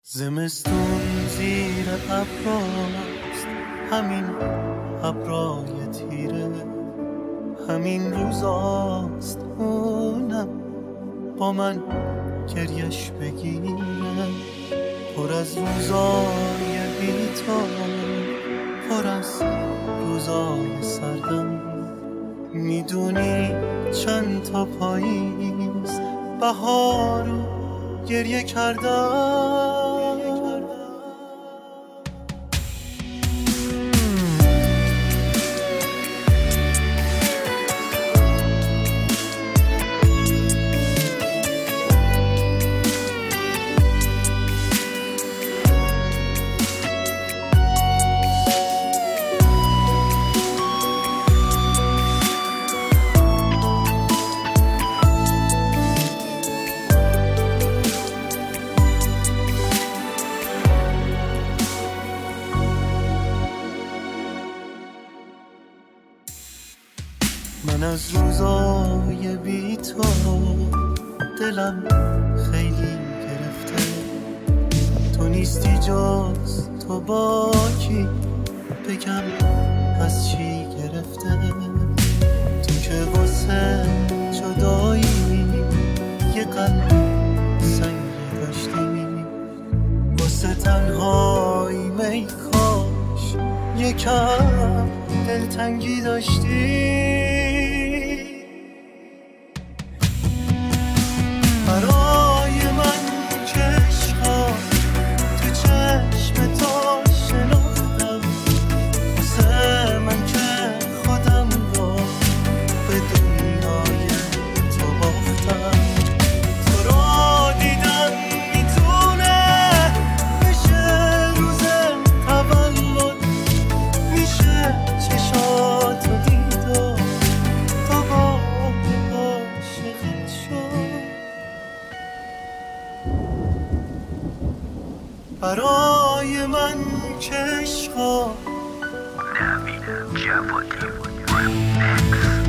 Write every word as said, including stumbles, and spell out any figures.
زمستون زیر ابراست، همین ابرای تیره، همین روزاست اونم با من گریش بگیره، پر از روزای بی‌تا، پر از روزای سردم. میدونی چند تا پاییز بهارو گریه کردم. من از روزای بی تو دلم خیلی گرفته، تو نیستی جز تو با کی بگم از چی گرفته، تو که واسه جدایی یه قلب سنگی داشتی، واسه تنهایی می کاش یکم دلتنگی داشتی. برای من که عشقا تو چشم تو شناختم، واسه من که خودم رو به دنیای تو باختم. تو رو دیدم میتونه بشه روز تولد، میشه چشاتو دید و دوباره عاشقت شد. برای من که عشقا نوید جوادی